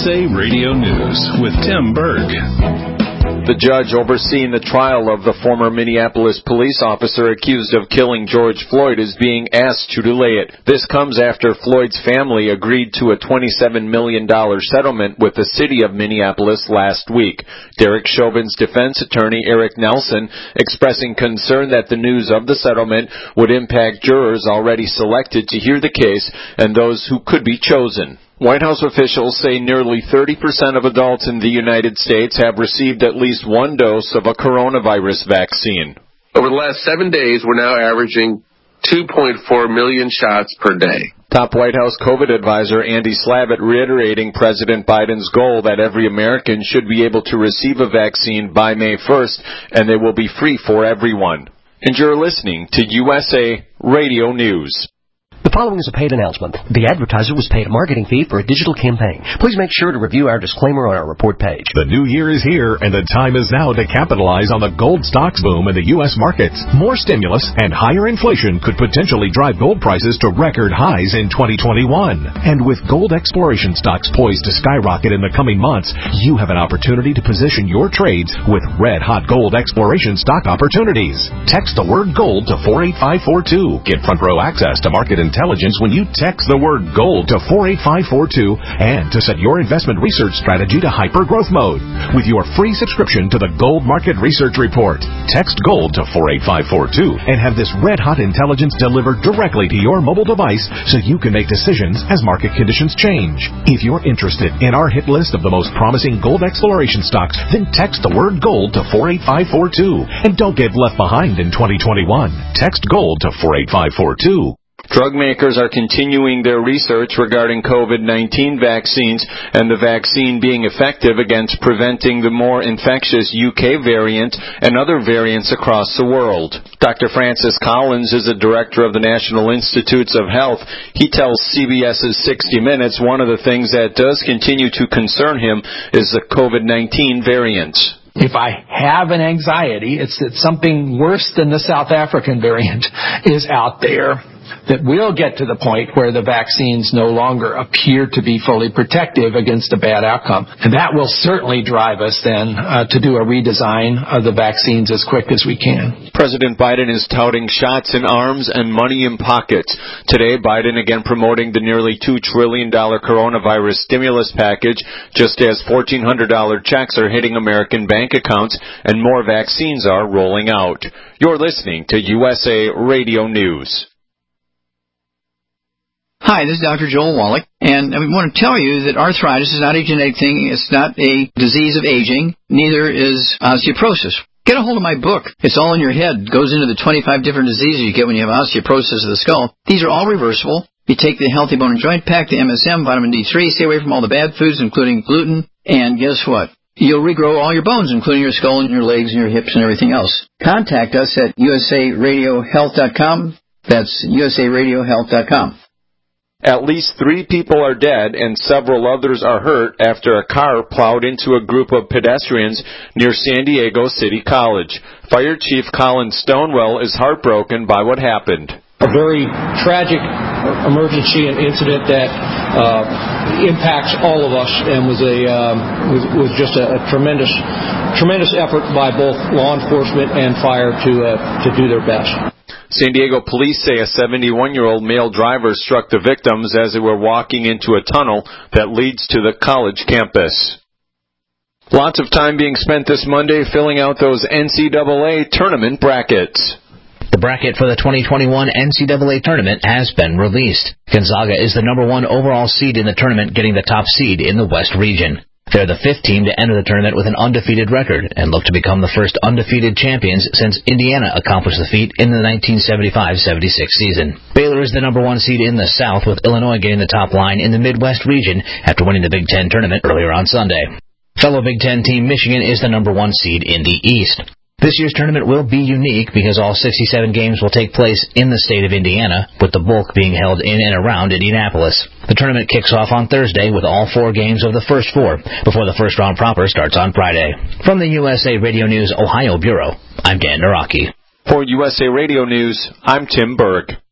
USA Radio News with Tim Berg. The judge overseeing the trial of the former Minneapolis police officer accused of killing George Floyd is being asked to delay it. This comes after Floyd's family agreed to a $27 million settlement with the city of Minneapolis last week. Derek Chauvin's defense attorney, Eric Nelson, expressing concern that the news of the settlement would impact jurors already selected to hear the case and those who could be chosen. White House officials say nearly 30% of adults in the United States have received at least one dose of a coronavirus vaccine. Over the last 7 days, we're now averaging 2.4 million shots per day. Top White House COVID advisor Andy Slavitt reiterating President Biden's goal that every American should be able to receive a vaccine by May 1st, and they will be free for everyone. And you're listening to USA Radio News. The following is a paid announcement. The advertiser was paid a marketing fee for a digital campaign. Please make sure to review our disclaimer on our report page. The new year is here, and the time is now to capitalize on the gold stocks boom in the U.S. markets. More stimulus and higher inflation could potentially drive gold prices to record highs in 2021. And with gold exploration stocks poised to skyrocket in the coming months, you have an opportunity to position your trades with red-hot gold exploration stock opportunities. Text the word gold to 48542. Get front-row access to market intelligence when you text the word gold to 48542 and to set your investment research strategy to hyper-growth mode with your free subscription to the Gold Market Research Report. Text gold to 48542 and have this red-hot intelligence delivered directly to your mobile device so you can make decisions as market conditions change. If you're interested in our hit list of the most promising gold exploration stocks, then text the word gold to 48542 and don't get left behind in 2021. Text gold to 48542. Drug makers are continuing their research regarding COVID-19 vaccines and the vaccine being effective against preventing the more infectious UK variant and other variants across the world. Dr. Francis Collins is a director of the National Institutes of Health. He tells CBS's 60 Minutes one of the things that does continue to concern him is the COVID-19 variant. If I have an anxiety, it's that something worse than the South African variant is out there, that we'll get to the point where the vaccines no longer appear to be fully protective against a bad outcome. And that will certainly drive us then to do a redesign of the vaccines as quick as we can. President Biden is touting shots in arms and money in pockets. Today, Biden again promoting the nearly $2 trillion coronavirus stimulus package, just as $1,400 checks are hitting American bank accounts and more vaccines are rolling out. You're listening to USA Radio News. Hi, this is Dr. Joel Wallach, and I want to tell you that arthritis is not a genetic thing. It's not a disease of aging. Neither is osteoporosis. Get a hold of my book. It's all in your head. It goes into the 25 different diseases you get when you have osteoporosis of the skull. These are all reversible. You take the Healthy Bone and Joint Pack, the MSM, vitamin D3, stay away from all the bad foods, including gluten, and guess what? You'll regrow all your bones, including your skull and your legs and your hips and everything else. Contact us at usaradiohealth.com. That's usaradiohealth.com. At least 3 people are dead and several others are hurt after a car plowed into a group of pedestrians near San Diego City College. Fire Chief Colin Stonewell is heartbroken by what happened. A very tragic emergency and incident that impacts all of us, and was just a tremendous effort by both law enforcement and fire to do their best. San Diego police say a 71-year-old male driver struck the victims as they were walking into a tunnel that leads to the college campus. Lots of time being spent this Monday filling out those NCAA tournament brackets. The bracket for the 2021 NCAA tournament has been released. Gonzaga is the number 1 overall seed in the tournament, getting the top seed in the West region. They're the 5th team to enter the tournament with an undefeated record and look to become the first undefeated champions since Indiana accomplished the feat in the 1975-76 season. Baylor is the number 1 seed in the South, with Illinois getting the top line in the Midwest region after winning the Big Ten tournament earlier on Sunday. Fellow Big Ten team Michigan is the number 1 seed in the East. This year's tournament will be unique because all 67 games will take place in the state of Indiana, with the bulk being held in and around Indianapolis. The tournament kicks off on Thursday with all 4 games of the first 4, before the first round proper starts on Friday. From the USA Radio News Ohio Bureau, I'm Dan Naraki. For USA Radio News, I'm Tim Berg.